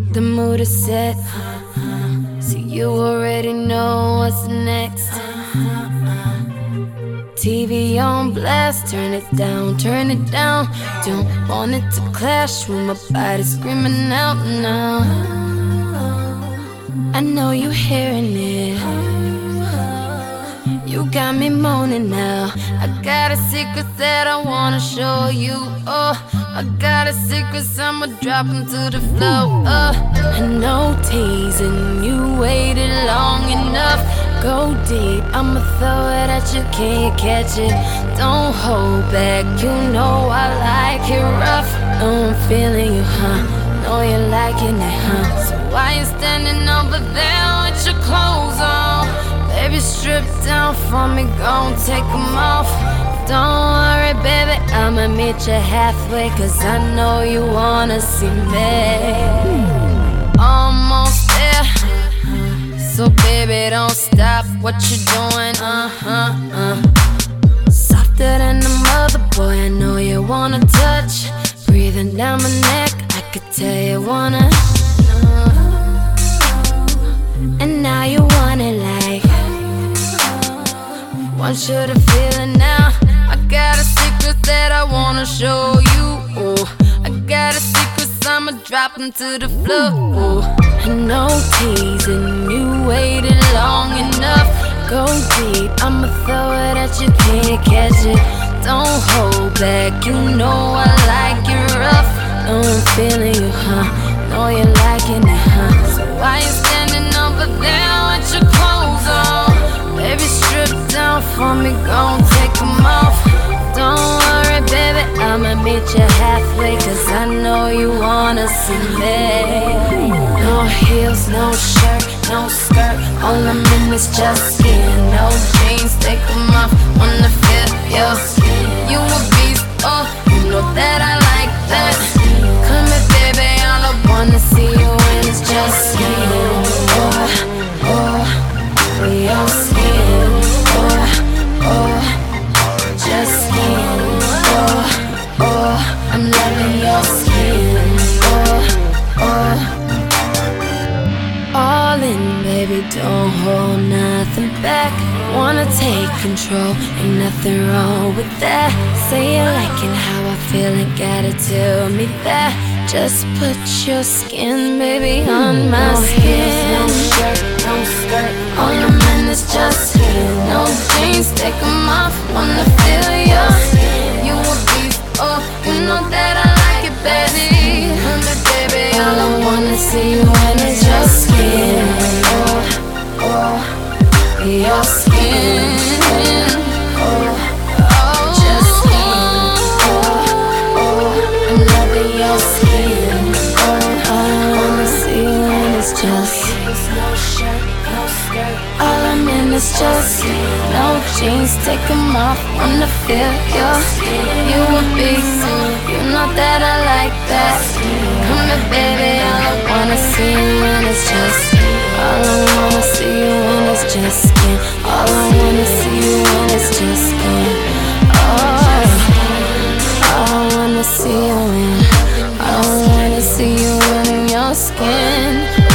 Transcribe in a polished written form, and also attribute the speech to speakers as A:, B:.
A: The mood is set, so you already know what's next. TV on blast, turn it down, turn it down. Don't want it to clash with my body screaming out now. I know you hearing it, you got me moaning now. I got a secret that I wanna show you. Oh, I got a secret, so I'ma drop 'em to the floor. I know teasing, you waited long enough. Go deep, I'ma throw it at you, can you catch it? Don't hold back, you know I like it rough. Know I'm feeling you, huh? Know you're liking it, huh? So why you standing over there with your clothes on? Baby, strip down for me, gon' take 'em off. Don't worry, baby, I'ma meet you halfway, 'cause I know you wanna see me. Almost there, so baby, don't stop what you're doing, Softer than a mother, boy, I know you wanna touch. Breathing down my neck, I could tell you wanna. And now you want it like, want you to feel it now. I got a secret that I wanna show you. Oh, I got a secret, so I'ma drop 'em to the floor. Oh, I know teasing, you waited long enough. Go deep, I'ma throw it at you, can't catch it. Don't hold back, you know I like it rough. Know I'm feeling you, huh? Know you're liking it, huh? So why you standing over there with your clothes on? Baby, strip down for me, gon' take 'em off. Don't worry, baby, I'ma meet you halfway, 'cause I know you wanna see me. No heels, no shirt, no skirt, all I'm in is just skin. No jeans, take 'em off, wanna feel your skin. You a beast, oh, you know that I like that. Come here, baby, all I wanna see you in is just skin. Oh, oh, your skin. Oh, oh, just skin. Oh, oh, I'm loving your skin. Oh, oh, all in, baby, don't hold nothing back. Wanna take control, ain't nothing wrong with that. Say you liking how I feel, ain't gotta tell me that. Just put your skin, baby, on my skin. No shirt, no skirt, all I'm in is just skin. No jeans, take 'em off, wanna feel your skin. You a beast, oh, you know that I like it, baby. Come here, baby, all I wanna see you in is just skin. Oh, oh, your skin. Oh, oh, just skin. Oh, oh, I'm loving your skin. Oh, all I wanna see you in is just no shirt, no skirt. All I'm in is just no jeans, take 'em off, wanna feel your skin. You a beast, you know that I like that. Come here, baby, all I wanna see you in is just all I wanna see you in is just skin. All I wanna see you in is just skin. Oh, all I wanna see you in, all I wanna see you in your skin.